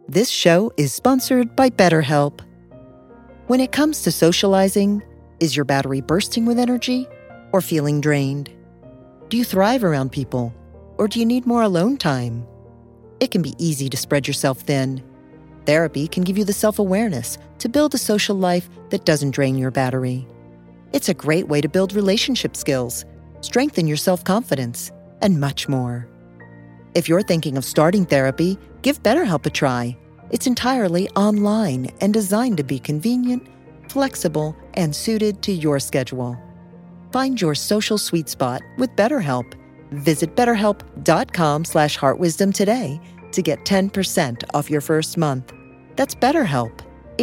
This show is sponsored by BetterHelp. When it comes to socializing, is your battery bursting with energy or feeling drained? Do you thrive around people, or do you need more alone time? It can be easy to spread yourself thin. Therapy can give you the self-awareness to build a social life that doesn't drain your battery. It's a great way to build relationship skills, strengthen your self-confidence, and much more. If you're thinking of starting therapy, give BetterHelp a try. It's entirely online and designed to be convenient, flexible, and suited to your schedule. Find your social sweet spot with BetterHelp. Visit BetterHelp.com/heartwisdom today to get 10% off your first month. That's BetterHelp,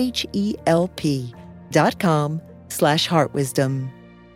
HELP.com/heartwisdom.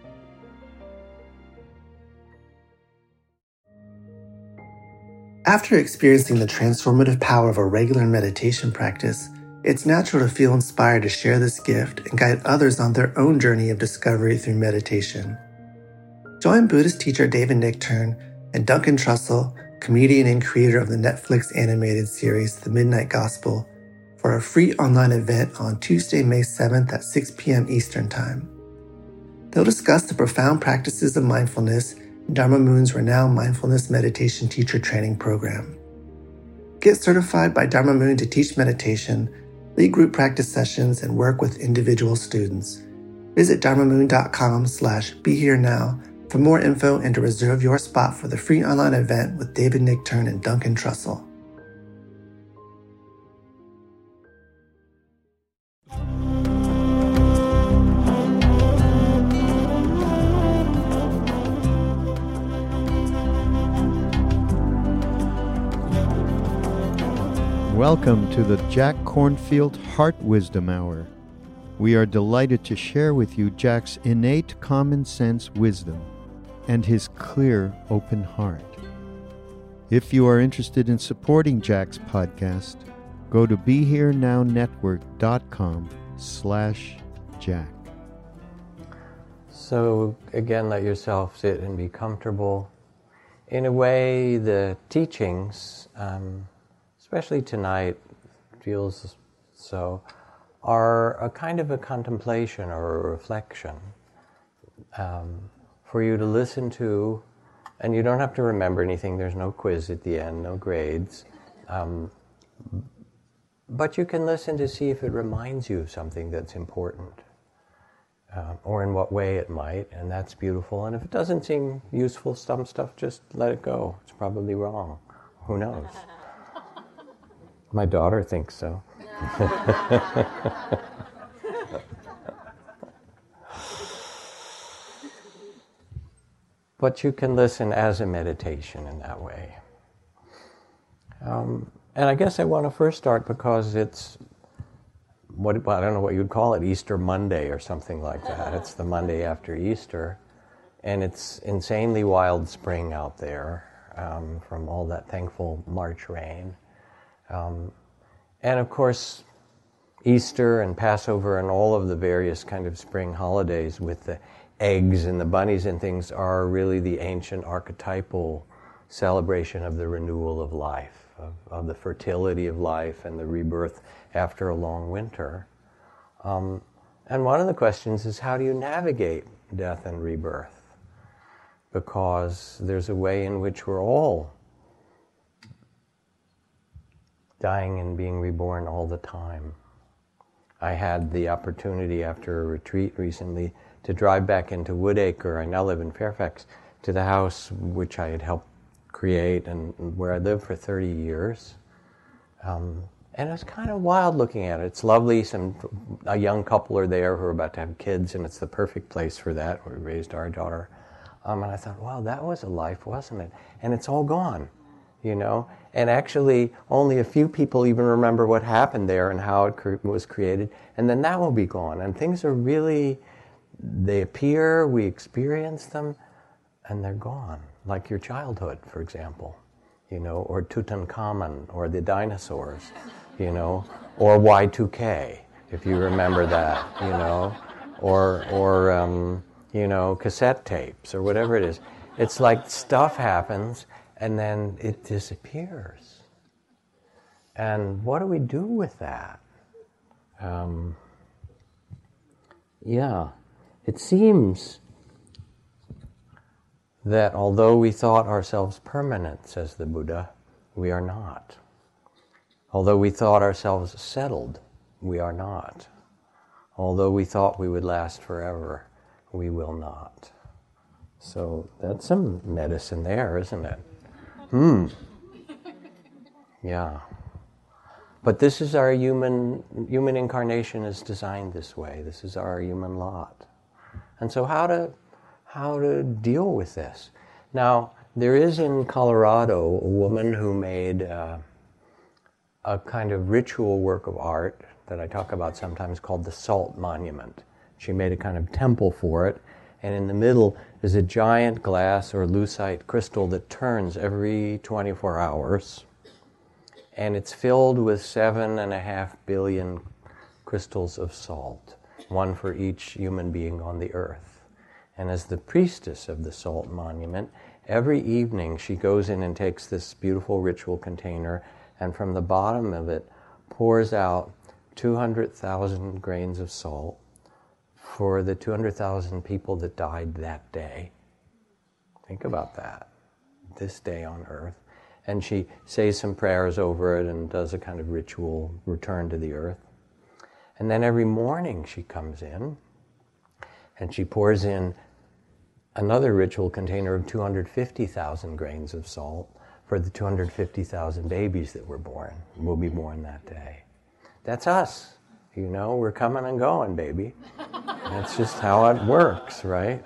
After experiencing the transformative power of a regular meditation practice, it's natural to feel inspired to share this gift and guide others on their own journey of discovery through meditation. Join Buddhist teacher David Nichtern and Duncan Trussell, comedian and creator of the Netflix animated series The Midnight Gospel, for a free online event on Tuesday, May 7th at 6 p.m. Eastern Time. They'll discuss the profound practices of mindfulness in Dharma Moon's renowned mindfulness meditation teacher training program. Get certified by Dharma Moon to teach meditation, lead group practice sessions, and work with individual students. Visit dharmamoon.com/beherenow for more info and to reserve your spot for the free online event with David Nichtern and Duncan Trussell. Welcome to the Jack Kornfield Heart Wisdom Hour. We are delighted to share with you Jack's innate common sense wisdom and his clear, open heart. If you are interested in supporting Jack's podcast, go to BeHereNowNetwork.com/Jack. So again, let yourself sit and be comfortable. In a way, the teachings, especially tonight, feels so, are a kind of a contemplation or a reflection for you to listen to, and you don't have to remember anything. There's no quiz at the end, no grades. But you can listen to see if it reminds you of something that's important, or in what way it might, and that's beautiful. And if it doesn't seem useful, some stuff, just let it go. It's probably wrong. Who knows? My daughter thinks so. But you can listen as a meditation in that way. And I guess I want to first start because it's, I don't know what you'd call it, Easter Monday or something like that. It's the Monday after Easter. And it's insanely wild spring out there from all that thankful March rain. And of course, Easter and Passover and all of the various kind of spring holidays with the eggs and the bunnies and things are really the ancient archetypal celebration of the renewal of life, of the fertility of life and the rebirth after a long winter. And one of the questions is, how do you navigate death and rebirth? Because there's a way in which we're all dying and being reborn all the time. I had the opportunity after a retreat recently to drive back into Woodacre. I now live in Fairfax, to the house which I had helped create and where I lived for 30 years. And it was kind of wild looking at it. It's lovely. A young couple are there who are about to have kids, and it's the perfect place for that. We raised our daughter. And I thought, wow, that was a life, wasn't it? And it's all gone, you know? And actually, only a few people even remember what happened there and how it was created. And then that will be gone. And things are really, they appear, we experience them, and they're gone. Like your childhood, for example, you know, or Tutankhamun, or the dinosaurs, you know, or Y2K, if you remember that, you know, or you know, cassette tapes, or whatever it is. It's like stuff happens, and then it disappears. And what do we do with that? It seems that although we thought ourselves permanent, says the Buddha, we are not. Although we thought ourselves settled, we are not. Although we thought we would last forever, we will not. So that's some medicine there, isn't it? Yeah. But this is our human incarnation is designed this way. This is our human lot. And so how to deal with this? Now, there is in Colorado a woman who made a kind of ritual work of art that I talk about sometimes called the Salt Monument. She made a kind of temple for it, and in the middle is a giant glass or lucite crystal that turns every 24 hours. And it's filled with 7.5 billion crystals of salt, one for each human being on the earth. And as the priestess of the Salt Monument, every evening she goes in and takes this beautiful ritual container, and from the bottom of it pours out 200,000 grains of salt for the 200,000 people that died that day. Think about that, this day on earth. And she says some prayers over it and does a kind of ritual return to the earth. And then every morning she comes in and she pours in another ritual container of 250,000 grains of salt for the 250,000 babies that will be born that day. That's us. You know, we're coming and going, baby. That's just how it works, right?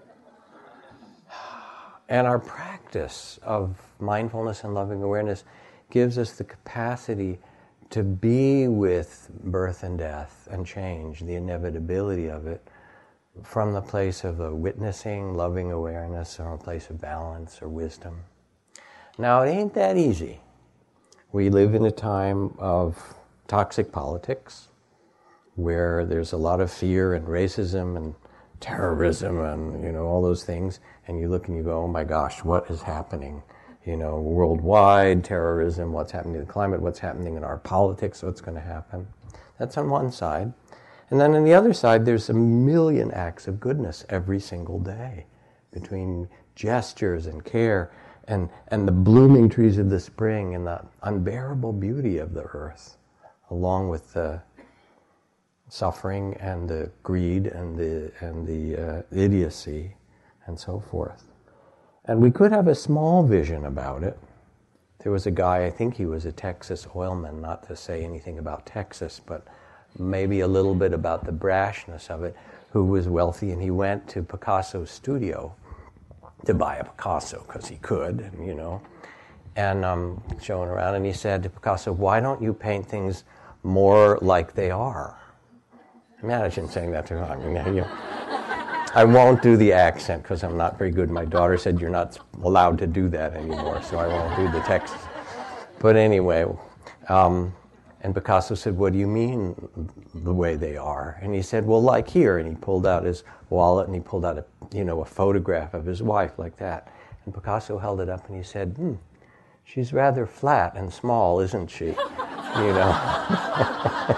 And our practice of mindfulness and loving awareness gives us the capacity to be with birth and death and change, the inevitability of it, from the place of a witnessing, loving awareness, or a place of balance or wisdom. Now, it ain't that easy. We live in a time of toxic politics, where there's a lot of fear and racism and terrorism and, you know, all those things, and you look and you go, oh my gosh, what is happening? You know, worldwide terrorism, what's happening to the climate, what's happening in our politics, what's going to happen. That's on one side. And then on the other side, there's a million acts of goodness every single day, between gestures and care and the blooming trees of the spring and the unbearable beauty of the earth, along with the suffering and the greed and the idiocy and so forth. And we could have a small vision about it. There was a guy, I think he was a Texas oilman, not to say anything about Texas, but maybe a little bit about the brashness of it, who was wealthy, and he went to Picasso's studio to buy a Picasso because he could, you know, and showing around, and he said to Picasso, why don't you paint things more like they are? Imagine saying that to him. I mean, I won't do the accent because I'm not very good. My daughter said you're not allowed to do that anymore, so I won't do the text. But anyway, and Picasso said, what do you mean the way they are? And he said, well, like here. And he pulled out his wallet and he pulled out a photograph of his wife like that. And Picasso held it up and he said, she's rather flat and small, isn't she? You know.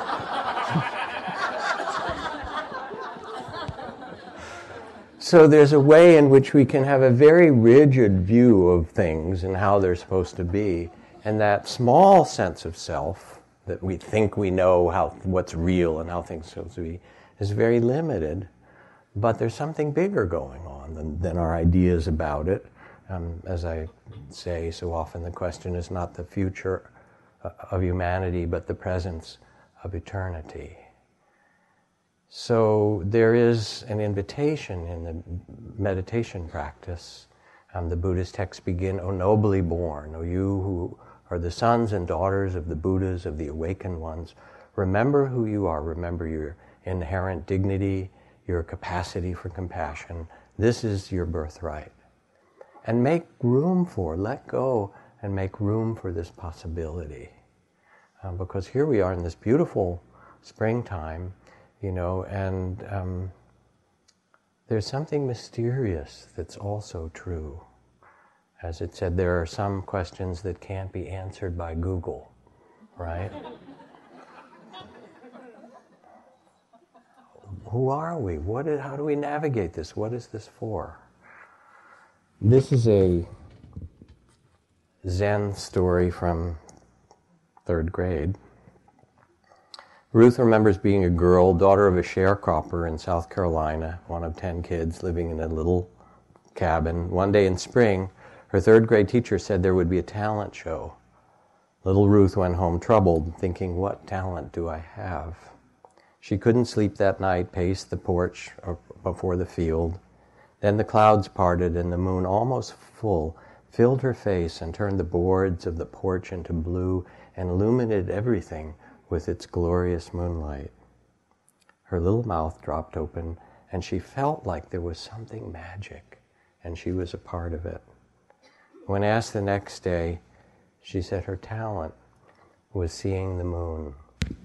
So there's a way in which we can have a very rigid view of things and how they're supposed to be. And that small sense of self that we think we know what's real and how things are supposed to be is very limited. But there's something bigger going on than our ideas about it. As I say so often, the question is not the future of humanity, but the presence of eternity. So there is an invitation in the meditation practice. The Buddhist texts begin, O nobly born, O you who are the sons and daughters of the Buddhas, of the awakened ones. Remember who you are. Remember your inherent dignity, your capacity for compassion. This is your birthright. And make room for, let go, and make room for this possibility. Because here we are in this beautiful springtime, you know, and there's something mysterious that's also true. As it said, there are some questions that can't be answered by Google. right? Who are we? How do we navigate this? What is this for? This is a Zen story from 3rd grade. Ruth remembers being a girl, daughter of a sharecropper in South Carolina, one of 10 kids living in a little cabin. One day in spring, her 3rd grade teacher said there would be a talent show. Little Ruth went home troubled, thinking, what talent do I have? She couldn't sleep that night, paced the porch before the field. Then the clouds parted and the moon, almost full, filled her face and turned the boards of the porch into blue and illuminated everything with its glorious moonlight. Her little mouth dropped open and she felt like there was something magic and she was a part of it. When asked the next day, she said her talent was seeing the moon.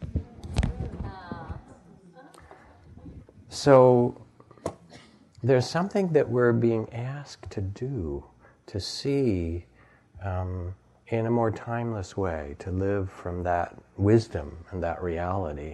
So there's something that we're being asked to do, to see in a more timeless way, to live from that wisdom and that reality.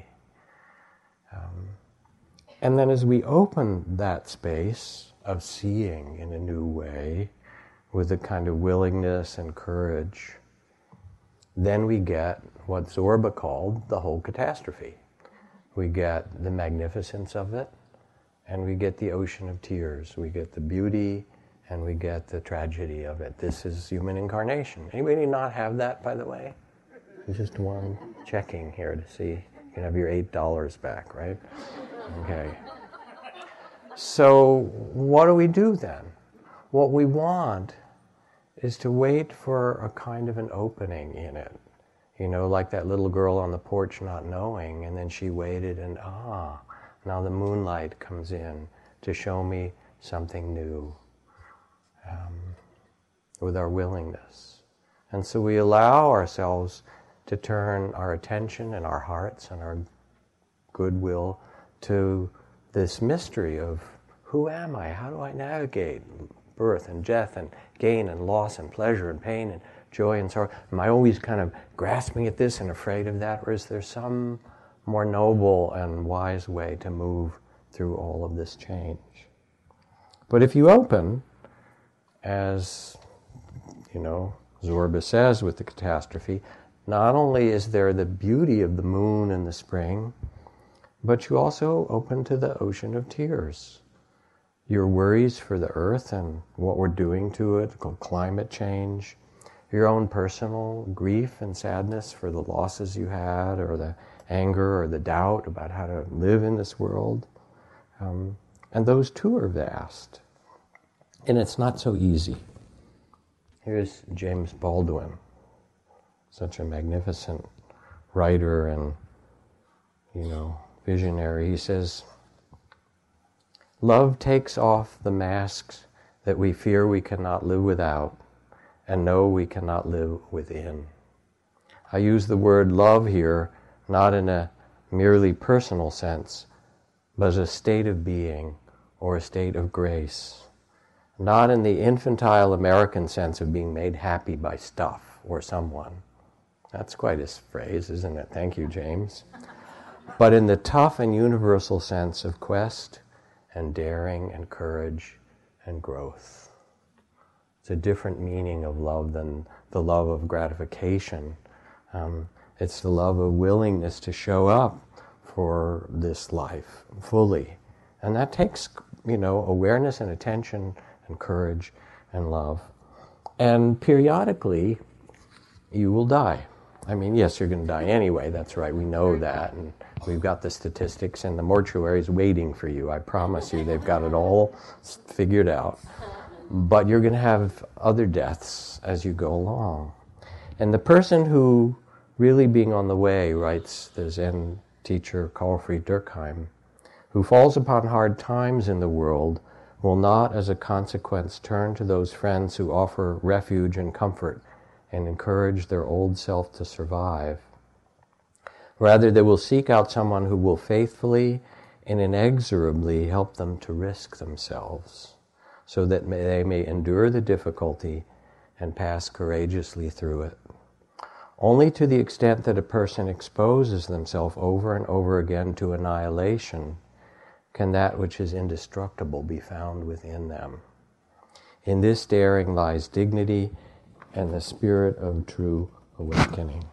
And then as we open that space of seeing in a new way, with a kind of willingness and courage, then we get what Zorba called the whole catastrophe. We get the magnificence of it, and we get the ocean of tears. We get the beauty, and we get the tragedy of it. This is human incarnation. Anybody not have that, by the way? There's just one checking here to see. You can have your $8 back, right? Okay. So what do we do then? What we want is to wait for a kind of an opening in it. You know, like that little girl on the porch not knowing, and then she waited and now the moonlight comes in to show me something new with our willingness. And so we allow ourselves to turn our attention and our hearts and our goodwill to this mystery of who am I? How do I navigate birth and death and gain and loss and pleasure and pain and joy and sorrow? Am I always kind of grasping at this and afraid of that? Or is there some more noble and wise way to move through all of this change? But if you open, as you know, Zorba says with the catastrophe, not only is there the beauty of the moon in the spring, but you also open to the ocean of tears. Your worries for the earth and what we're doing to it, climate change, your own personal grief and sadness for the losses you had, or the anger or the doubt about how to live in this world. And those too are vast. And it's not so easy. Here's James Baldwin, such a magnificent writer and, visionary. He says, "Love takes off the masks that we fear we cannot live without and know we cannot live within." I use the word love here not in a merely personal sense, but as a state of being or a state of grace. Not in the infantile American sense of being made happy by stuff or someone. That's quite a phrase, isn't it? Thank you, James. But in the tough and universal sense of quest and daring and courage and growth. It's a different meaning of love than the love of gratification. It's the love of willingness to show up for this life fully. And that takes, awareness and attention and courage and love. And periodically, you will die. I mean, yes, you're going to die anyway, that's right, we know that. And we've got the statistics and the mortuaries waiting for you. I promise you, they've got it all figured out. But you're going to have other deaths as you go along. And the person who really being on the way, writes the Zen teacher Karlfried Durkheim, who falls upon hard times in the world, will not as a consequence turn to those friends who offer refuge and comfort and encourage their old self to survive. Rather, they will seek out someone who will faithfully and inexorably help them to risk themselves, so that they may endure the difficulty and pass courageously through it. Only to the extent that a person exposes themselves over and over again to annihilation can that which is indestructible be found within them. In this daring lies dignity and the spirit of true awakening.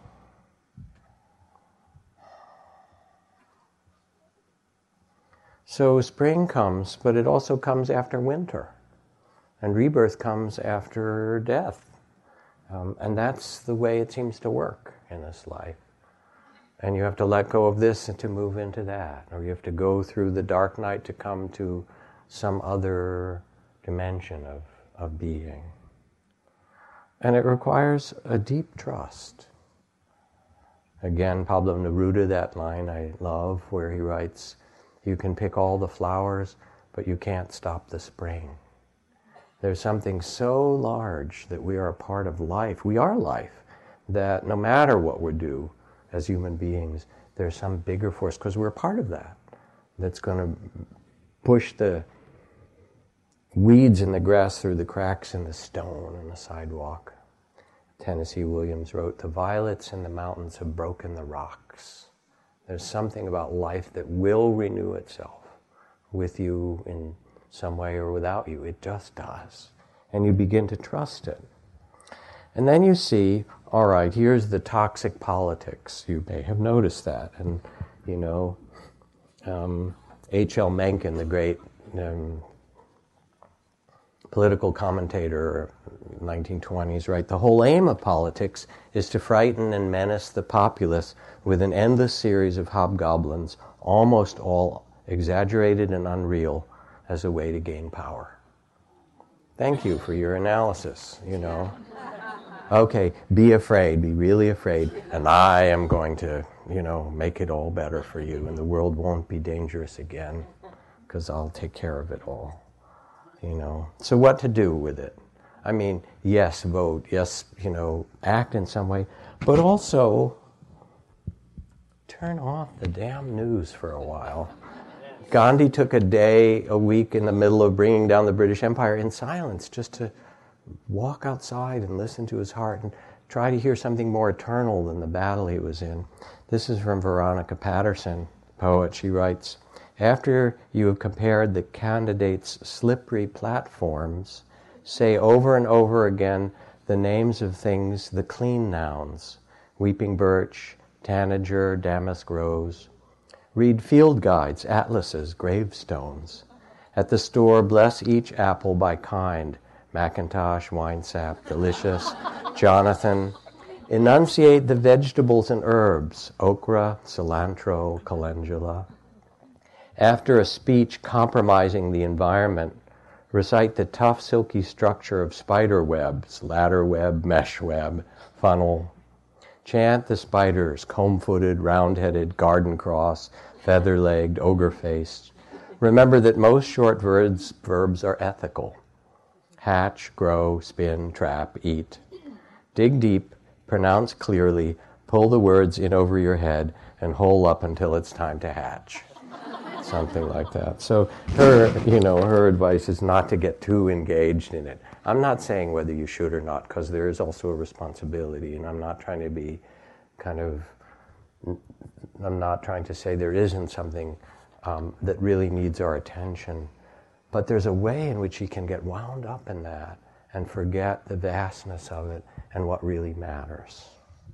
So spring comes, but it also comes after winter. And rebirth comes after death. And that's the way it seems to work in this life. And you have to let go of this and to move into that. Or you have to go through the dark night to come to some other dimension of being. And it requires a deep trust. Again, Pablo Neruda, that line I love, where he writes, "You can pick all the flowers, but you can't stop the spring." There's something so large that we are a part of life. We are life, that no matter what we do as human beings, there's some bigger force, because we're a part of that, that's going to push the weeds in the grass through the cracks in the stone and the sidewalk. Tennessee Williams wrote, "The violets in the mountains have broken the rocks." There's something about life that will renew itself with you in some way or without you. It just does. And you begin to trust it. And then you see, all right, here's the toxic politics. You may have noticed that. And, H.L. Mencken, the great political commentator of the 1920s, right? The whole aim of politics is to frighten and menace the populace with an endless series of hobgoblins, almost all exaggerated and unreal, as a way to gain power. Thank you for your analysis, Okay, be afraid, be really afraid, and I am going to, make it all better for you, and the world won't be dangerous again, because I'll take care of it all, So what to do with it? I mean, yes, vote, yes, act in some way, but also turn off the damn news for a while. Gandhi took a week in the middle of bringing down the British Empire in silence, just to walk outside and listen to his heart and try to hear something more eternal than the battle he was in. This is from Veronica Patterson, poet. She writes, "After you have compared the candidates' slippery platforms, say over and over again the names of things, the clean nouns, weeping birch, tanager, damask rose. Read field guides, atlases, gravestones. At the store, bless each apple by kind, Macintosh, Winesap, Delicious, Jonathan. Enunciate the vegetables and herbs, okra, cilantro, calendula. After a speech compromising the environment, recite the tough, silky structure of spider webs, ladder web, mesh web, funnel. Chant the spiders, comb-footed, round-headed, garden-cross, feather-legged, ogre-faced. Remember that most short verbs are ethical. Hatch, grow, spin, trap, eat. Dig deep, pronounce clearly, pull the words in over your head, and hole up until it's time to hatch. Something like that. So her advice is not to get too engaged in it. I'm not saying whether you should or not, because there is also a responsibility, and I'm not trying to be I'm not trying to say there isn't something that really needs our attention. But there's a way in which you can get wound up in that and forget the vastness of it and what really matters.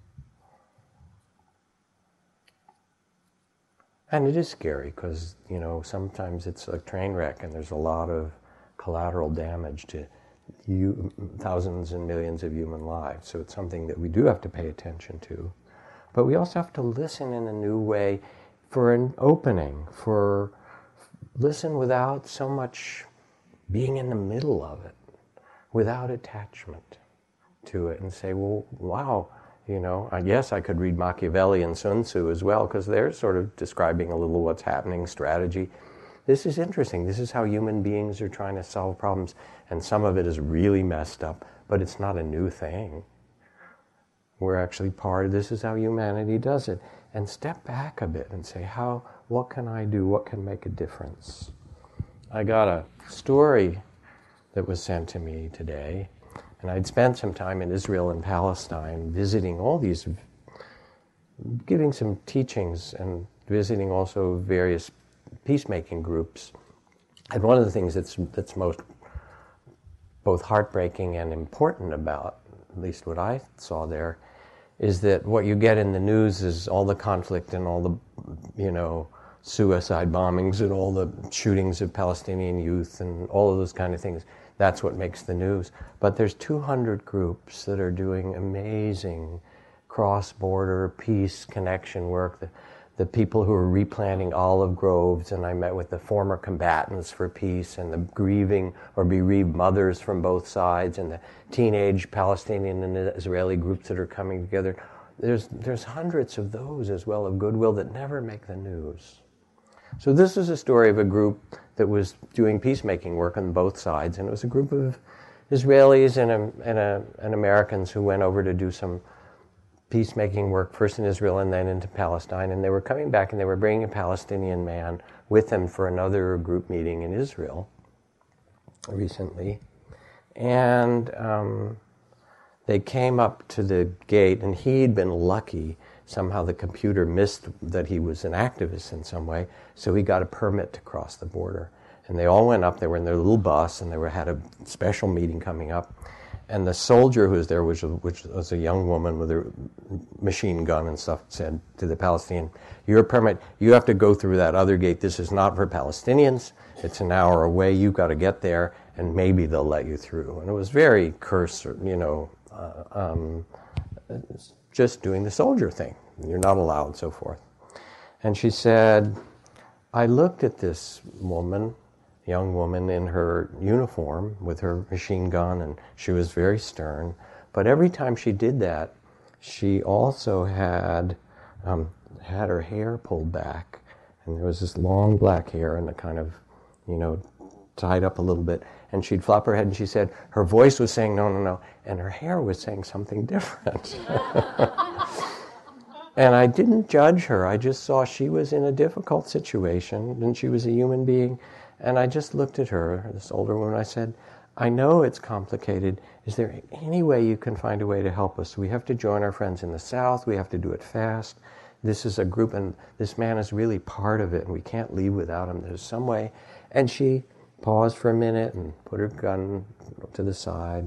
And it is scary because, sometimes it's a train wreck and there's a lot of collateral damage to thousands and millions of human lives. So it's something that we do have to pay attention to. But we also have to listen in a new way for an opening, listen without so much being in the middle of it, without attachment to it, and say, well, wow, yes, I could read Machiavelli and Sun Tzu as well, because they're sort of describing a little what's happening, strategy. This is interesting. This is how human beings are trying to solve problems, and some of it is really messed up, but it's not a new thing. We're actually part of this is how humanity does it. And step back a bit and say, what can I do? What can make a difference? I got a story that was sent to me today, and I'd spent some time in Israel and Palestine visiting all these giving some teachings and visiting also various peacemaking groups. And one of the things that's most both heartbreaking and important about, at least what I saw there, is that what you get in the news is all the conflict and all the, suicide bombings and all the shootings of Palestinian youth and all of those kind of things. That's what makes the news. But there's 200 groups that are doing amazing cross-border peace connection work. The people who are replanting olive groves, and I met with the former combatants for peace and the grieving or bereaved mothers from both sides and the teenage Palestinian and Israeli groups that are coming together. There's hundreds of those as well of goodwill that never make the news. So this is a story of a group that was doing peacemaking work on both sides, and it was a group of Israelis and Americans who went over to do some peacemaking work, first in Israel and then into Palestine, and they were coming back and they were bringing a Palestinian man with them for another group meeting in Israel recently. And they came up to the gate, and he'd been lucky. Somehow the computer missed that he was an activist in some way, so he got a permit to cross the border. And they all went up, they were in their little bus, and they had a special meeting coming up. And the soldier who was there, which was a young woman with a machine gun and stuff, said to the Palestinian, your permit, you have to go through that other gate. This is not for Palestinians. It's an hour away. You've got to get there, and maybe they'll let you through. And it was very cursory, just doing the soldier thing. You're not allowed, and so forth. And she said, I looked at this woman, young woman in her uniform with her machine gun, and she was very stern. But every time she did that, she also had her hair pulled back, and there was this long black hair and a kind of, tied up a little bit. And she'd flop her head, and she said her voice was saying no, no, no, and her hair was saying something different. And I didn't judge her. I just saw she was in a difficult situation, and she was a human being. And I just looked at her, this older woman, I said, I know it's complicated. Is there any way you can find a way to help us? We have to join our friends in the South. We have to do it fast. This is a group, and this man is really part of it, and we can't leave without him. There's some way. And she paused for a minute and put her gun to the side.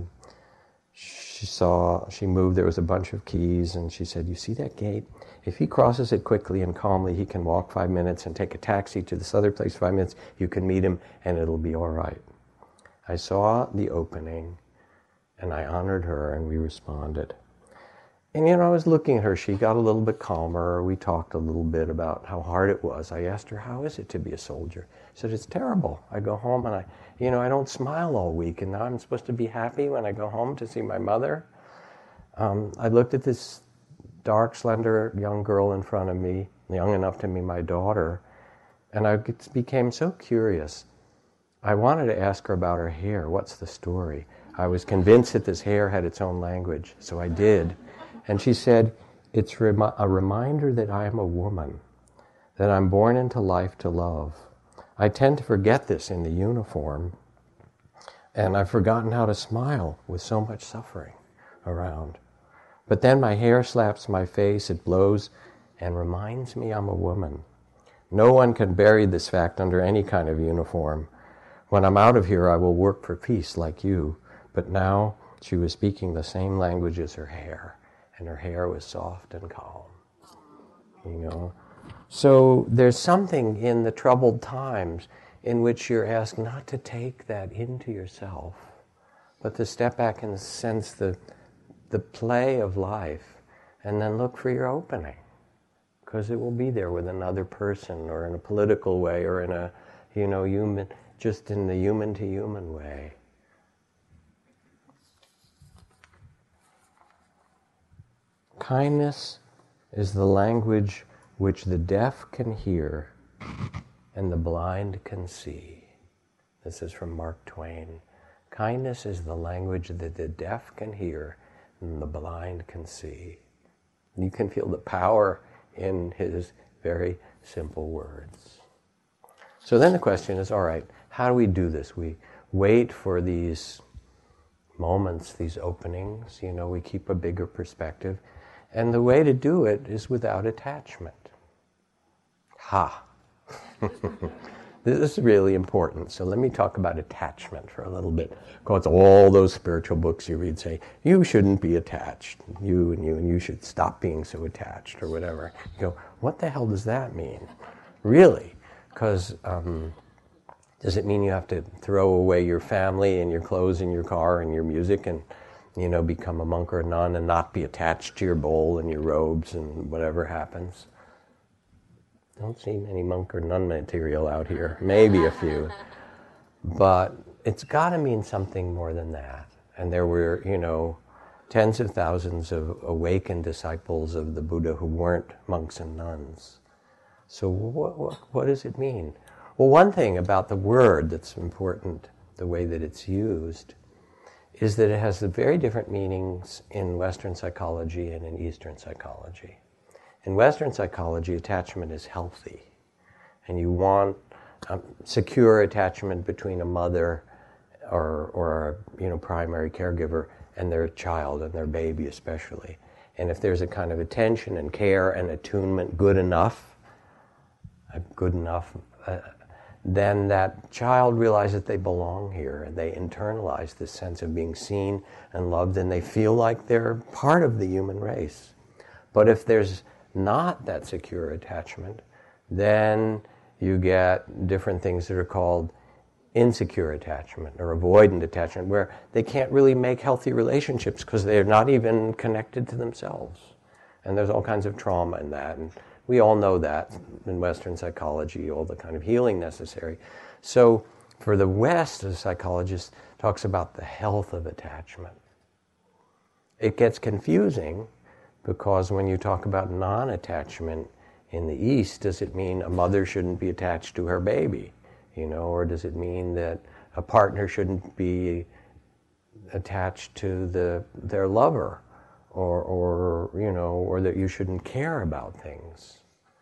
She moved, there was a bunch of keys, and she said, you see that gate? If he crosses it quickly and calmly, he can walk 5 minutes and take a taxi to this other place 5 minutes. You can meet him, and it'll be all right. I saw the opening, and I honored her, and we responded. And, I was looking at her. She got a little bit calmer. We talked a little bit about how hard it was. I asked her, how is it to be a soldier? She said, it's terrible. I go home, and I don't smile all week, and now I'm supposed to be happy when I go home to see my mother. I looked at this dark, slender young girl in front of me, young enough to be my daughter, and I became so curious. I wanted to ask her about her hair. What's the story? I was convinced that this hair had its own language, so I did. And she said, it's a reminder that I am a woman, that I'm born into life to love. I tend to forget this in the uniform, and I've forgotten how to smile with so much suffering around. But then my hair slaps my face, it blows, and reminds me I'm a woman. No one can bury this fact under any kind of uniform. When I'm out of here, I will work for peace like you. But now she was speaking the same language as her hair, and her hair was soft and calm. So there's something in the troubled times in which you're asked not to take that into yourself, but to step back and sense the play of life, and then look for your opening, because it will be there with another person, or in a political way, or in a human, just in the human to human way. Kindness is the language which the deaf can hear and the blind can see. This is from Mark Twain. Kindness is the language that the deaf can hear and the blind can see. You can feel the power in his very simple words. So then the question is, all right, how do we do this? We wait for these moments, these openings, we keep a bigger perspective. And the way to do it is without attachment. Ha! This is really important. So let me talk about attachment for a little bit. Because all those spiritual books you read say, you shouldn't be attached. You should stop being so attached, or whatever. You go, what the hell does that mean? Really? Because does it mean you have to throw away your family and your clothes and your car and your music and, become a monk or a nun and not be attached to your bowl and your robes and whatever happens? Don't see many monk or nun material out here. Maybe a few. But it's got to mean something more than that. And there were, tens of thousands of awakened disciples of the Buddha who weren't monks and nuns. So what does it mean? Well, one thing about the word that's important, the way that it's used, is that it has very different meanings in Western psychology and in Eastern psychology. In Western psychology, attachment is healthy, and you want secure attachment between a mother or a primary caregiver and their child and their baby especially. And if there's a kind of attention and care and attunement good enough, then that child realizes they belong here, and they internalize this sense of being seen and loved, and they feel like they're part of the human race. But if there's not that secure attachment, then you get different things that are called insecure attachment or avoidant attachment, where they can't really make healthy relationships because they're not even connected to themselves. And there's all kinds of trauma in that, and we all know that in Western psychology, all the kind of healing necessary. So for the West, a psychologist talks about the health of attachment. It gets confusing because when you talk about non-attachment in the East, does it mean a mother shouldn't be attached to her baby? Or does it mean that a partner shouldn't be attached to their lover? Or that you shouldn't care about things?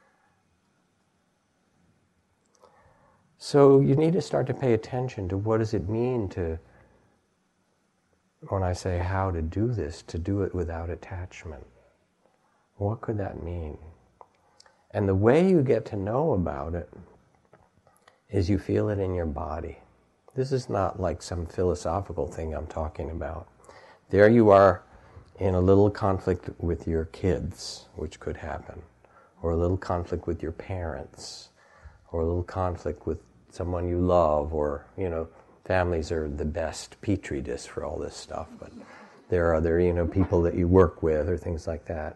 So you need to start to pay attention to what does it mean to, when I say how to do this, to do it without attachment. What could that mean? And the way you get to know about it is you feel it in your body. This is not like some philosophical thing I'm talking about. There you are in a little conflict with your kids, which could happen, or a little conflict with your parents, or a little conflict with someone you love, or, families are the best petri dish for all this stuff, but there are other, people that you work with or things like that.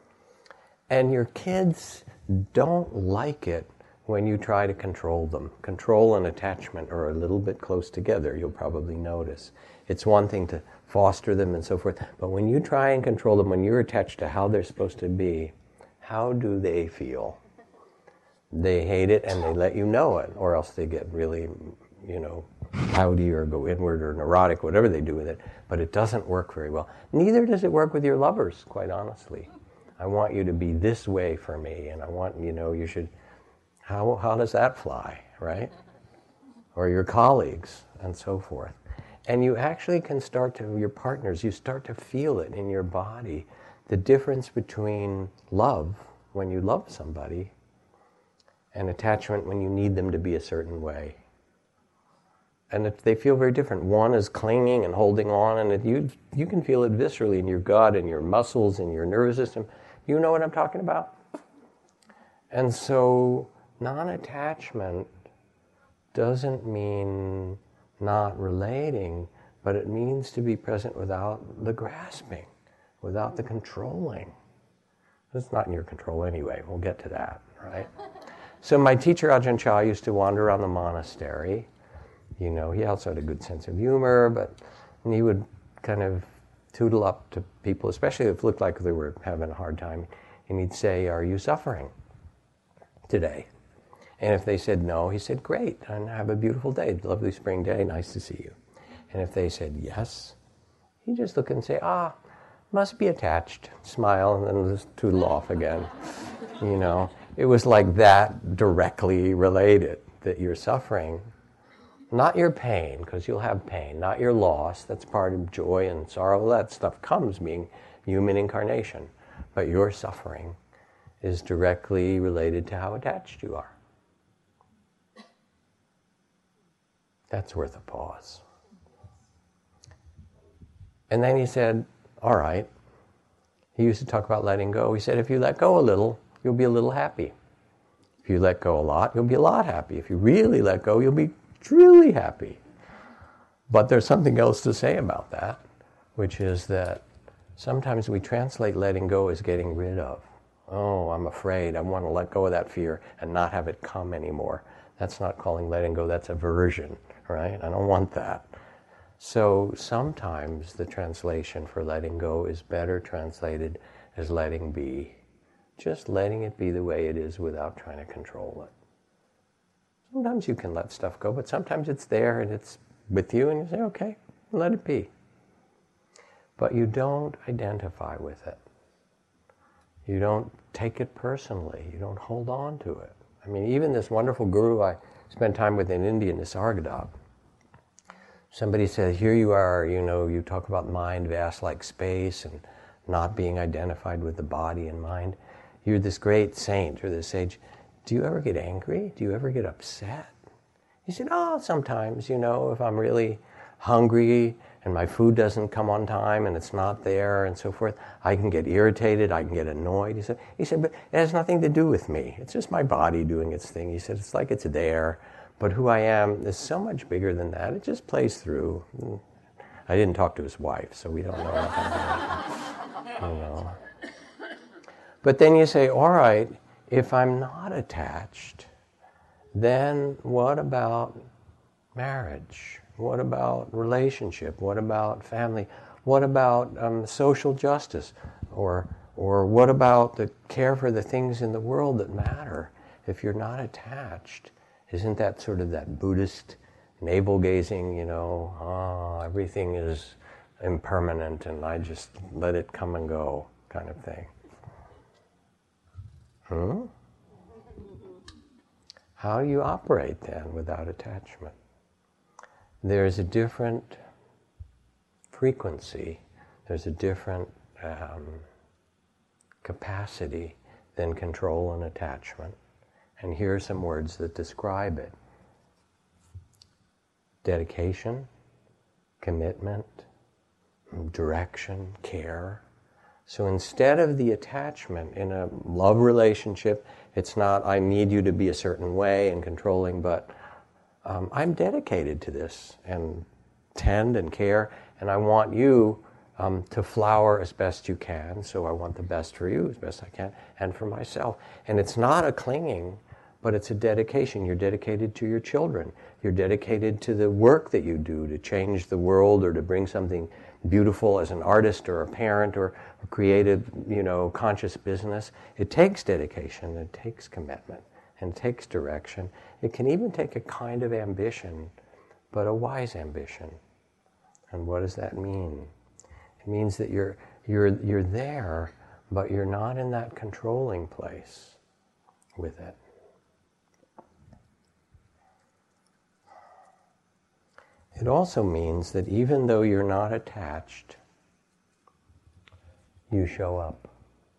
And your kids don't like it when you try to control them. Control and attachment are a little bit close together, you'll probably notice. It's one thing to foster them and so forth, but when you try and control them, when you're attached to how they're supposed to be, how do they feel? They hate it and they let you know it, or else they get really, pouty or go inward or neurotic, whatever they do with it, but it doesn't work very well. Neither does it work with your lovers, quite honestly. I want you to be this way for me, and I want, you should, how does that fly, right? Or your colleagues, and so forth. And you actually can start to, your partners, you start to feel it in your body, the difference between love, when you love somebody, and attachment when you need them to be a certain way. And they feel very different. One is clinging and holding on, and you can feel it viscerally in your gut and your muscles and your nervous system. You know what I'm talking about? And so non-attachment doesn't mean not relating, but it means to be present without the grasping, without the controlling. It's not in your control anyway. We'll get to that, right? So my teacher Ajahn Chah used to wander around the monastery. He also had a good sense of humor, and he would kind of tootle up to people, especially if it looked like they were having a hard time, and he'd say, "Are you suffering today?" And if they said no, he said, "Great, and have a beautiful day, lovely spring day, nice to see you." And if they said yes, he'd just look and say, must be attached, smile, and then just tootle off again. It was like that directly related, that you're suffering. Not your pain, because you'll have pain, not your loss, that's part of joy and sorrow, that stuff comes being human incarnation. but your suffering is directly related to how attached you are. That's worth a pause. And then he said, all right. He used to talk about letting go. He said, if you let go a little, you'll be a little happy. If you let go a lot, you'll be a lot happy. If you really let go, you'll be truly happy. But there's something else to say about that, which is that sometimes we translate letting go as getting rid of. Oh, I'm afraid. I want to let go of that fear and not have it come anymore. That's not calling letting go, that's aversion, right? I don't want that. So sometimes the translation for letting go is better translated as letting be. Just letting it be the way it is without trying to control it. Sometimes you can let stuff go, but sometimes it's there and it's with you and you say, okay, let it be. But you don't identify with it. You don't take it personally. You don't hold on to it. I mean, even this wonderful guru I spent time with in India, Nisargadatta, somebody said, here you are, you talk about mind vast like space and not being identified with the body and mind. You're this great saint or this sage. Do you ever get angry? Do you ever get upset? He said, sometimes, if I'm really hungry and my food doesn't come on time and it's not there and so forth, I can get irritated, I can get annoyed. He said, but it has nothing to do with me. It's just my body doing its thing. He said, it's like it's there. But who I am is so much bigger than that. It just plays through. I didn't talk to his wife, so we don't know nothing. But then you say, all right, if I'm not attached, then what about marriage? What about relationship? What about family? What about social justice? Or what about the care for the things in the world that matter? If you're not attached, isn't that sort of that Buddhist navel-gazing, everything is impermanent and I just let it come and go kind of thing? How do you operate then without attachment? There's a different frequency, there's a different capacity than control and attachment. And here are some words that describe it. Dedication, commitment, direction, care. So instead of the attachment in a love relationship, it's not, I need you to be a certain way and controlling, but I'm dedicated to this and tend and care, and I want you to flower as best you can, so I want the best for you as best I can, and for myself. And it's not a clinging, but it's a dedication. You're dedicated to your children. You're dedicated to the work that you do to change the world or to bring something beautiful as an artist or a parent or a creative, conscious business. It takes dedication, it takes commitment, and it takes direction. It can even take a kind of ambition, but a wise ambition. And what does that mean? It means that you're there, but you're not in that controlling place with it. It also means that even though you're not attached, you show up.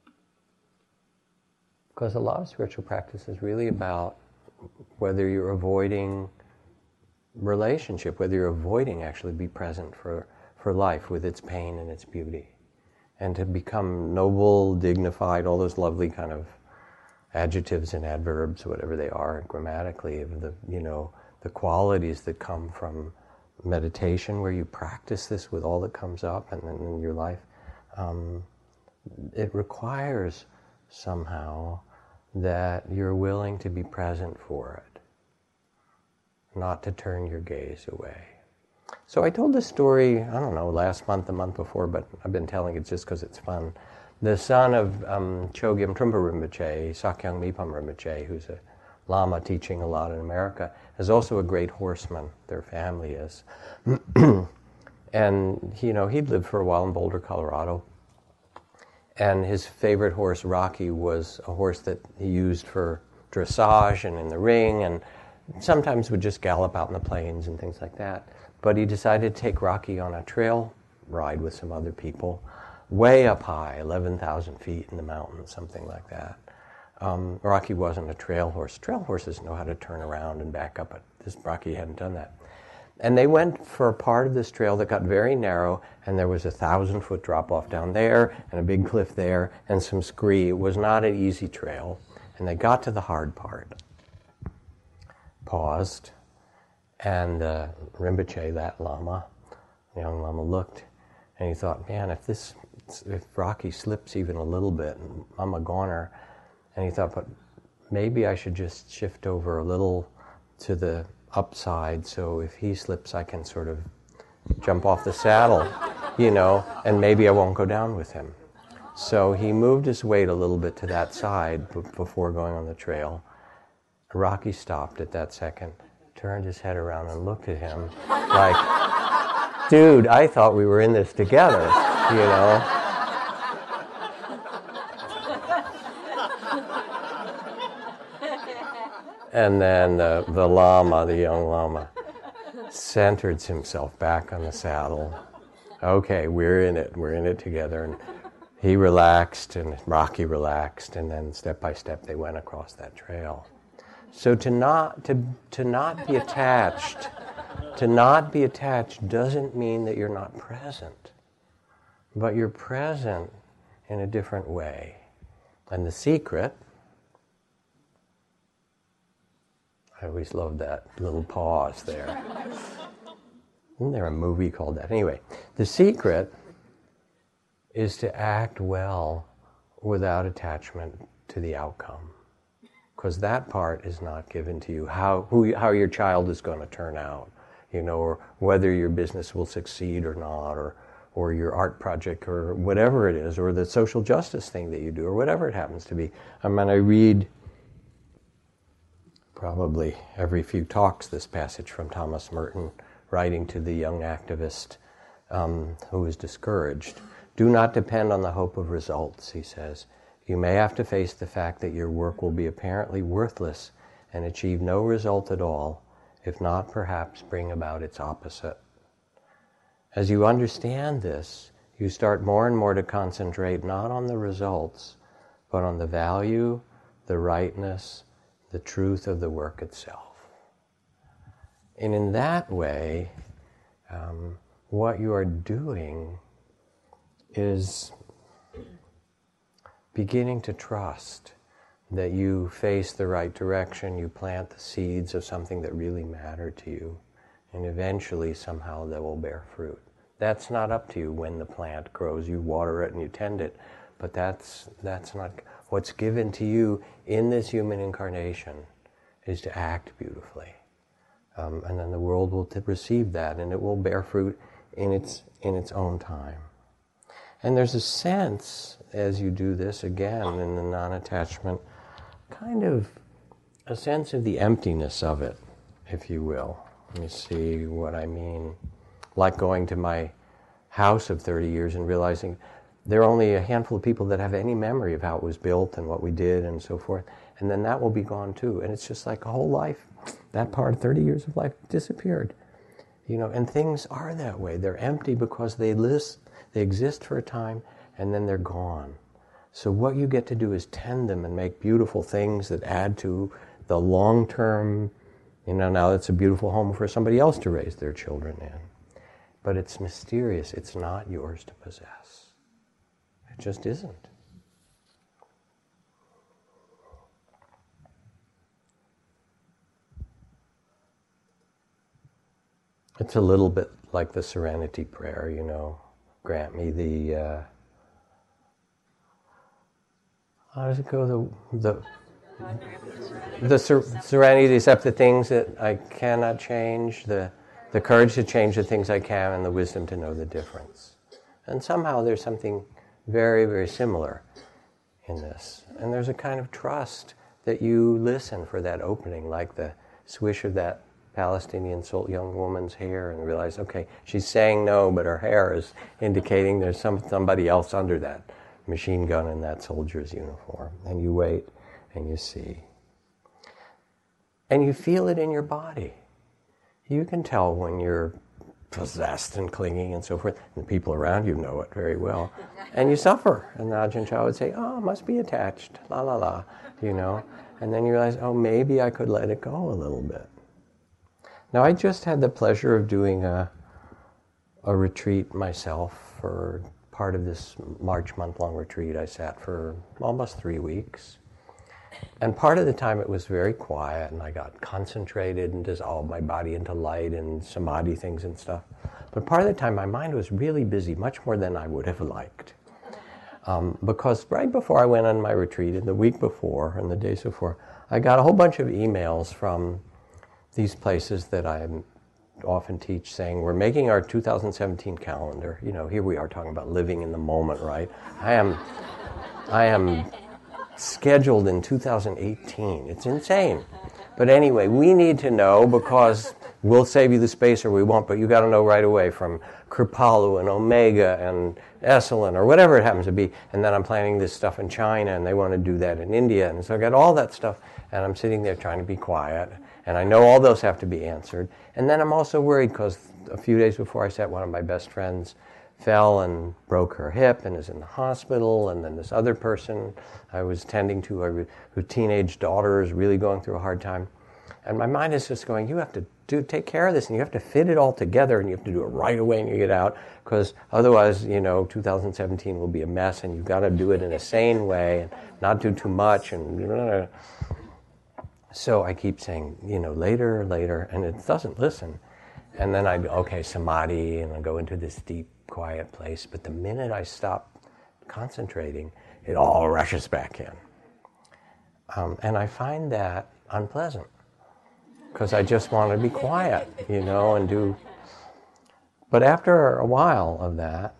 Because a lot of spiritual practice is really about whether you're avoiding relationship, whether you're avoiding actually be present for life with its pain and its beauty. And to become noble, dignified, all those lovely kind of adjectives and adverbs, whatever they are grammatically, of the qualities that come from meditation, where you practice this with all that comes up and then in your life. It requires somehow that you're willing to be present for it, not to turn your gaze away. So I told this story, I don't know, last month, the month before, but I've been telling it just because it's fun. The son of Chogyam Trungpa Rinpoche, Sakyong Mipam Rinpoche, who's a Lama teaching a lot in America, is also a great horseman. Their family is. And, he'd lived for a while in Boulder, Colorado. And his favorite horse, Rocky, was a horse that he used for dressage and in the ring, and sometimes would just gallop out in the plains and things like that. But he decided to take Rocky on a trail ride with some other people way up high, 11,000 feet in the mountains, something like that. Rocky wasn't a trail horse. Trail horses know how to turn around and back up, but this Rocky hadn't done that. And they went for a part of this trail that got very narrow, and there was a 1,000-foot drop-off down there, and a big cliff there, and some scree. It was not an easy trail. And they got to the hard part, paused, and Rinpoche, that lama, the young lama, looked, and he thought, man, if Rocky slips even a little bit, I'm a goner. And he thought, but maybe I should just shift over a little to the upside, so if he slips, I can sort of jump off the saddle, and maybe I won't go down with him. So he moved his weight a little bit to that side before going on the trail. Rocky stopped at that second, turned his head around and looked at him like, dude, I thought we were in this together, And then the lama, the young lama, centered himself back on the saddle. Okay, we're in it together. And he relaxed, and Rocky relaxed, and then step by step they went across that trail. So to not be attached doesn't mean that you're not present, but you're present in a different way. And the secret, I always loved that little pause there. Isn't there a movie called that? Anyway, the secret is to act well without attachment to the outcome, because that part is not given to you. How your child is going to turn out, or whether your business will succeed or not, or your art project, or whatever it is, or the social justice thing that you do, or whatever it happens to be. I read probably every few talks this passage from Thomas Merton, writing to the young activist who is discouraged. Do not depend on the hope of results, he says. You may have to face the fact that your work will be apparently worthless and achieve no result at all, if not perhaps bring about its opposite. As you understand this, you start more and more to concentrate not on the results, but on the value, the rightness, the truth of the work itself. And in that way, what you are doing is beginning to trust that you face the right direction, you plant the seeds of something that really matter to you, and eventually somehow they will bear fruit. That's not up to you when the plant grows. You water it and you tend it, but that's not what's given to you in this human incarnation is to act beautifully. And then the world will receive that, and it will bear fruit in its own time. And there's a sense, as you do this again in the non-attachment, kind of a sense of the emptiness of it, if you will. Let me see what I mean. Like going to my house of 30 years and realizing there are only a handful of people that have any memory of how it was built and what we did and so forth. And then that will be gone too. And it's just like a whole life, that part, 30 years of life disappeared. And things are that way. They're empty because they exist for a time and then they're gone. So what you get to do is tend them and make beautiful things that add to the long-term, now it's a beautiful home for somebody else to raise their children in. But it's mysterious. It's not yours to possess. It just isn't. It's a little bit like the Serenity Prayer, grant me the, how does it go? The serenity to accept the things that I cannot change, the courage to change the things I can, and the wisdom to know the difference. And somehow there's something very, very similar in this. And there's a kind of trust that you listen for that opening, like the swish of that Palestinian young woman's hair, and realize, okay, she's saying no, but her hair is indicating there's somebody else under that machine gun in that soldier's uniform. And you wait, and you see. And you feel it in your body. You can tell when you're possessed and clinging and so forth. And the people around you know it very well. And you suffer. And Ajahn Chah would say, oh, must be attached, la la la, you know. And then you realize, oh, maybe I could let it go a little bit. Now, I just had the pleasure of doing a retreat myself for part of this March month-long retreat. I sat for almost 3 weeks. And part of the time it was very quiet, and I got concentrated and dissolved my body into light and samadhi things and stuff. But part of the time my mind was really busy, much more than I would have liked. Because right before I went on my retreat, and the week before, and the days before, I got a whole bunch of emails from these places that I often teach, saying, we're making our 2017 calendar. You know, here we are talking about living in the moment, right? I am scheduled in 2018. It's insane. But anyway, we need to know, because we'll save you the space or we won't, but you got to know right away from Kripalu and Omega and Esalen or whatever it happens to be. And then I'm planning this stuff in China, and they want to do that in India. And so I got all that stuff, and I'm sitting there trying to be quiet. And I know all those have to be answered. And then I'm also worried because a few days before I sat, one of my best friends fell and broke her hip and is in the hospital. And then this other person I was tending to, her teenage daughter is really going through a hard time. And my mind is just going, you have to take care of this, and you have to fit it all together, and you have to do it right away when you get out, because otherwise, 2017 will be a mess, and you've got to do it in a sane way and not do too much. And so I keep saying, later, and it doesn't listen. And then samadhi, and I go into this deep, quiet place. But the minute I stop concentrating, it all rushes back in. And I find that unpleasant, because I just want to be quiet, and do. But after a while of that,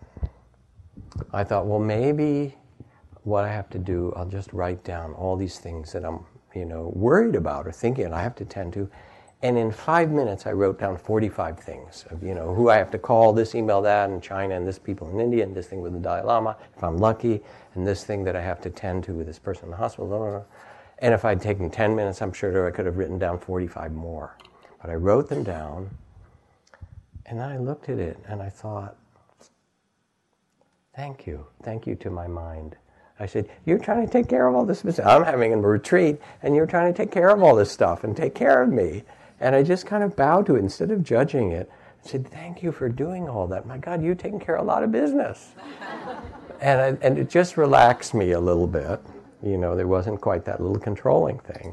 I thought, well, maybe what I have to do, I'll just write down all these things that I'm worried about or thinking I have to tend to. And in 5 minutes, I wrote down 45 things of, who I have to call, this email, that in China, and this people in India, and this thing with the Dalai Lama, if I'm lucky, and this thing that I have to tend to with this person in the hospital, blah, blah, blah. And if I'd taken 10 minutes, I'm sure I could have written down 45 more. But I wrote them down, and then I looked at it, and I thought, thank you to my mind. I said, you're trying to take care of all this business. I'm having a retreat, and you're trying to take care of all this stuff and take care of me. And I just kind of bowed to it instead of judging it. I said, thank you for doing all that. My God, you're taking care of a lot of business. and it just relaxed me a little bit. There wasn't quite that little controlling thing.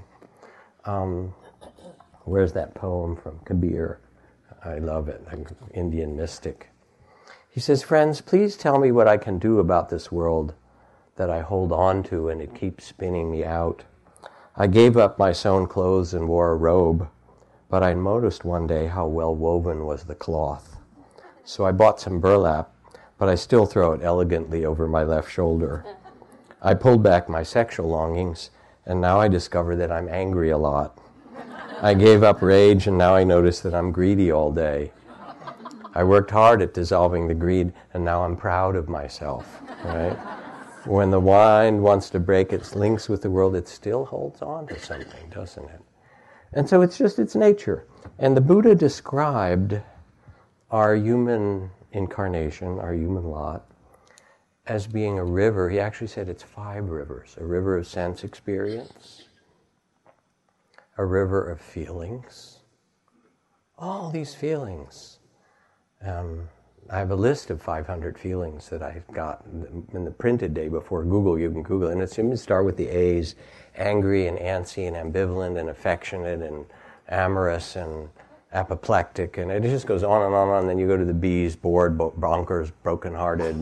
Where's that poem from Kabir? I love it, an Indian mystic. He says, friends, please tell me what I can do about this world that I hold on to, and it keeps spinning me out. I gave up my sewn clothes and wore a robe, but I noticed one day how well woven was the cloth. So I bought some burlap, but I still throw it elegantly over my left shoulder. I pulled back my sexual longings, and now I discover that I'm angry a lot. I gave up rage, and now I notice that I'm greedy all day. I worked hard at dissolving the greed, and now I'm proud of myself, right? When the mind wants to break its links with the world, it still holds on to something, doesn't it? And so it's just its nature. And the Buddha described our human incarnation, our human lot, as being a river. He actually said it's 5 rivers. A river of sense experience, a river of feelings, all these feelings. I have a list of 500 feelings that I've got in the printed day before Google. You can Google it. And it's going to start with the A's: angry and antsy and ambivalent and affectionate and amorous and apoplectic. And it just goes on and on and on. Then you go to the B's: bored, bonkers, brokenhearted,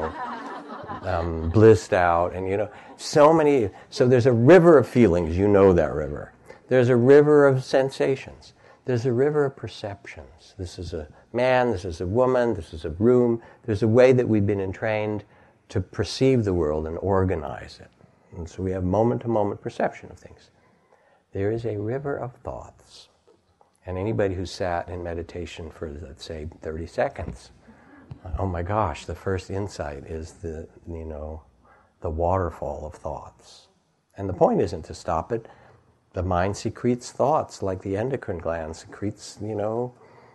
blissed out. And, so many. So there's a river of feelings. You know that river. There's a river of sensations. There's a river of perceptions. This is a man, this is a woman, this is a room. There's a way that we've been entrained to perceive the world and organize it. And so we have moment-to-moment perception of things. There is a river of thoughts. And anybody who sat in meditation for, let's say, 30 seconds, oh my gosh, the first insight is the waterfall of thoughts. And the point isn't to stop it. The mind secretes thoughts like the endocrine gland secretes,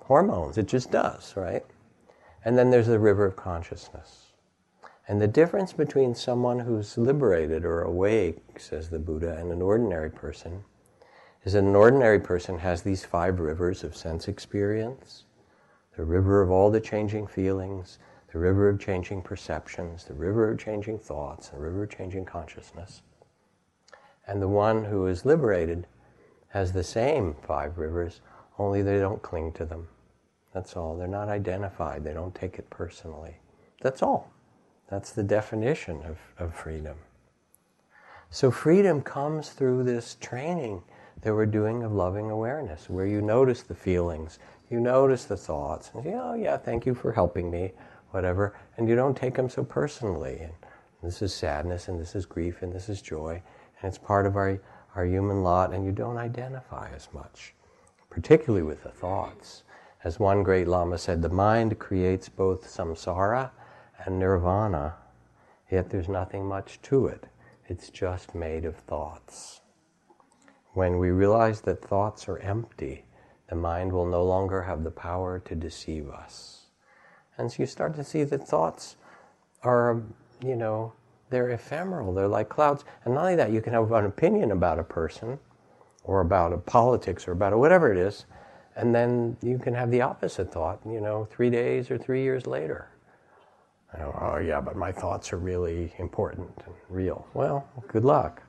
hormones. It just does, right? And then there's the river of consciousness. And the difference between someone who's liberated or awake, says the Buddha, and an ordinary person is that an ordinary person has these 5 rivers of sense experience, the river of all the changing feelings, the river of changing perceptions, the river of changing thoughts, the river of changing consciousness. And the one who is liberated has the same 5 rivers, only they don't cling to them. That's all. They're not identified. They don't take it personally. That's all. That's the definition of freedom. So freedom comes through this training that we're doing of loving awareness, where you notice the feelings, you notice the thoughts, and you say, oh yeah, thank you for helping me, whatever, and you don't take them so personally. And this is sadness, and this is grief, and this is joy, and it's part of our human lot, and you don't identify as much, particularly with the thoughts. As one great Lama said, the mind creates both samsara and nirvana, yet there's nothing much to it. It's just made of thoughts. When we realize that thoughts are empty, the mind will no longer have the power to deceive us. And so you start to see that thoughts are, they're ephemeral, they're like clouds. And not only that, you can have an opinion about a person, or about a politics, or about whatever it is, and then you can have the opposite thought, 3 days or 3 years later. Oh yeah, but my thoughts are really important and real. Well, good luck,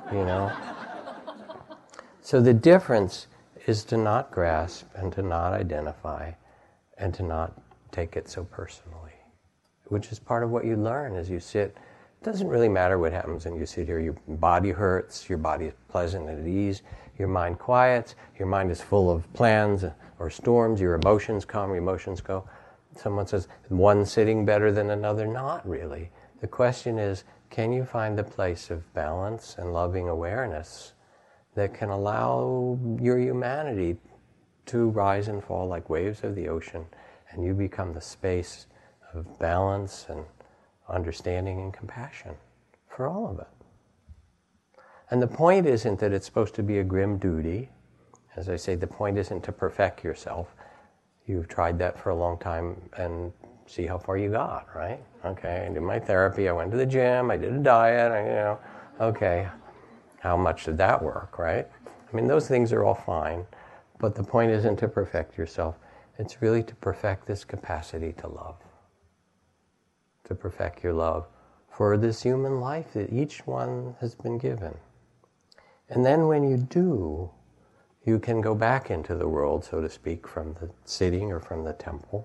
So the difference is to not grasp and to not identify and to not take it so personally, which is part of what you learn as you sit. It doesn't really matter what happens when you sit here. Your body hurts, your body is pleasant and at ease, your mind quiets, your mind is full of plans or storms, your emotions come, your emotions go. Someone says, one sitting better than another? Not really. The question is, can you find the place of balance and loving awareness that can allow your humanity to rise and fall like waves of the ocean, and you become the space of balance and understanding and compassion for all of it. And the point isn't that it's supposed to be a grim duty. As I say, the point isn't to perfect yourself. You've tried that for a long time and see how far you got, right? Okay, I did my therapy, I went to the gym, I did a diet, okay. How much did that work, right? I mean, those things are all fine, but the point isn't to perfect yourself. It's really to perfect this capacity to love. To perfect your love for this human life that each one has been given. And then when you do, you can go back into the world, so to speak, from the sitting or from the temple,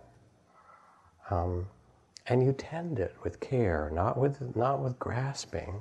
and you tend it with care, not with grasping,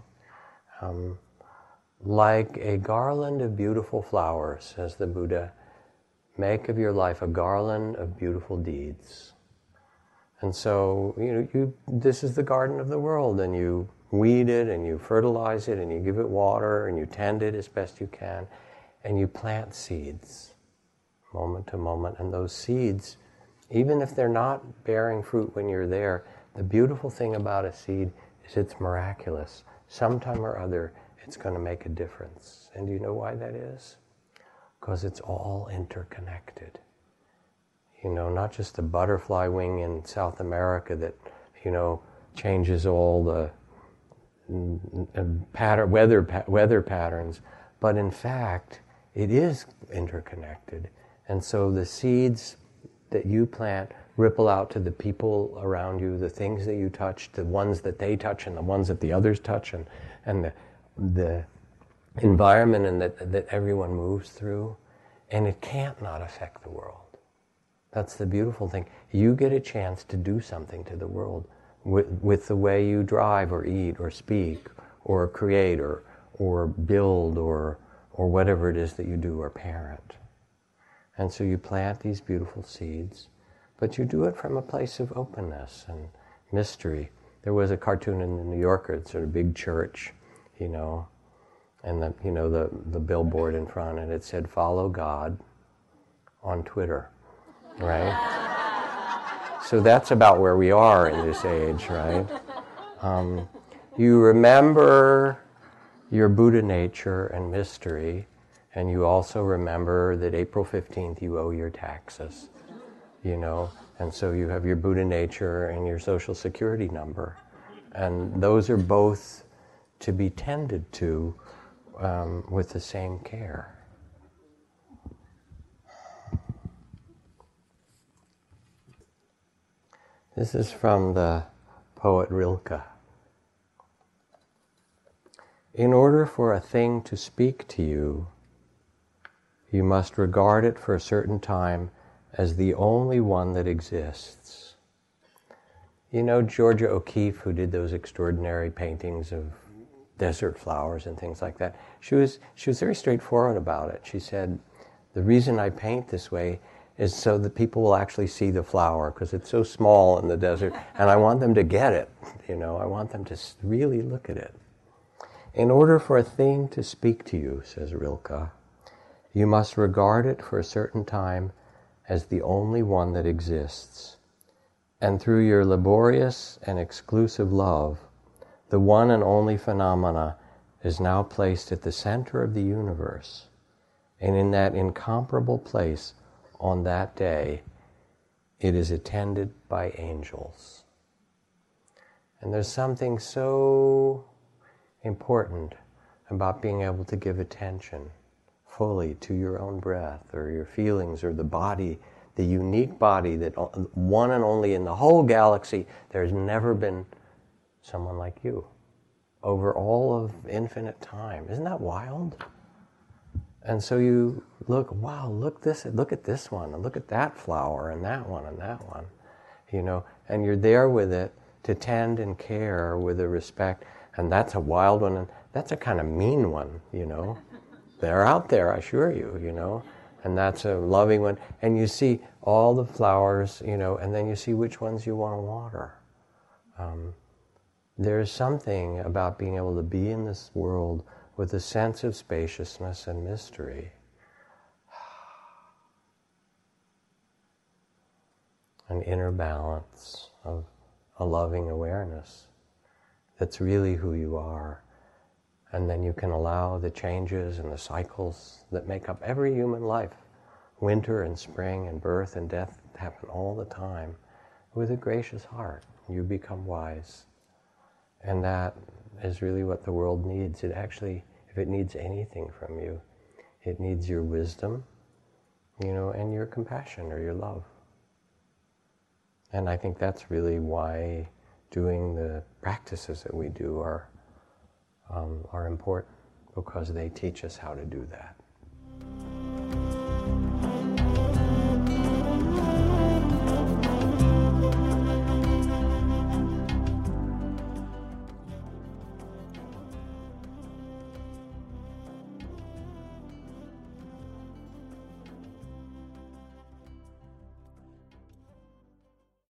like a garland of beautiful flowers, says the Buddha. Make of your life a garland of beautiful deeds. And so, this is the garden of the world, and you weed it, and you fertilize it, and you give it water, and you tend it as best you can. And you plant seeds, moment to moment. And those seeds, even if they're not bearing fruit when you're there, the beautiful thing about a seed is it's miraculous. Sometime or other, it's going to make a difference. And do you know why that is? Because it's all interconnected. Not just a butterfly wing in South America that, changes all the weather patterns, but in fact, it is interconnected. And so the seeds that you plant ripple out to the people around you, the things that you touch, the ones that they touch and the ones that the others touch, and the environment and that everyone moves through. And it can't not affect the world. That's the beautiful thing. You get a chance to do something to the world with the way you drive or eat or speak or create or build or whatever it is that you do or parent. And so you plant these beautiful seeds, but you do it from a place of openness and mystery. There was a cartoon in the New Yorker, it's sort of big church, and the billboard in front, and it said, "Follow God on Twitter," right? So that's about where we are in this age, right? You remember your Buddha nature and mystery, and you also remember that April 15th you owe your taxes. you know, and so you have your Buddha nature and your social security number. And those are both to be tended to with the same care. This is from the poet Rilke. In order for a thing to speak to you, you must regard it for a certain time as the only one that exists. You know Georgia O'Keeffe, who did those extraordinary paintings of desert flowers and things like that? She was very straightforward about it. She said, the reason I paint this way is so that people will actually see the flower, because it's so small in the desert, and I want them to get it. You know, I want them to really look at it. In order for a thing to speak to you, says Rilke, you must regard it for a certain time as the only one that exists. And through your laborious and exclusive love, the one and only phenomena is now placed at the center of the universe. And in that incomparable place, on that day, it is attended by angels. And there's something so important about being able to give attention fully to your own breath or your feelings or the body, the unique body that one and only in the whole galaxy, there's never been someone like you over all of infinite time. Isn't that wild? And so you look, wow, look at this one, and look at that flower, and that one, you know, and you're there with it to tend and care with a respect, and that's a wild one, and that's a kind of mean one, you know. They're out there, I assure you, you know, and that's a loving one, and you see all the flowers, you know, and then you see which ones you want to water. There's something about being able to be in this world with a sense of spaciousness and mystery. An inner balance of a loving awareness that's really who you are. And then you can allow the changes and the cycles that make up every human life, winter and spring and birth and death, happen all the time, with a gracious heart. You become wise. And that is really what the world needs. It actually, if it needs anything from you, it needs your wisdom, you know, and your compassion or your love. And I think that's really why doing the practices that we do are important, because they teach us how to do that.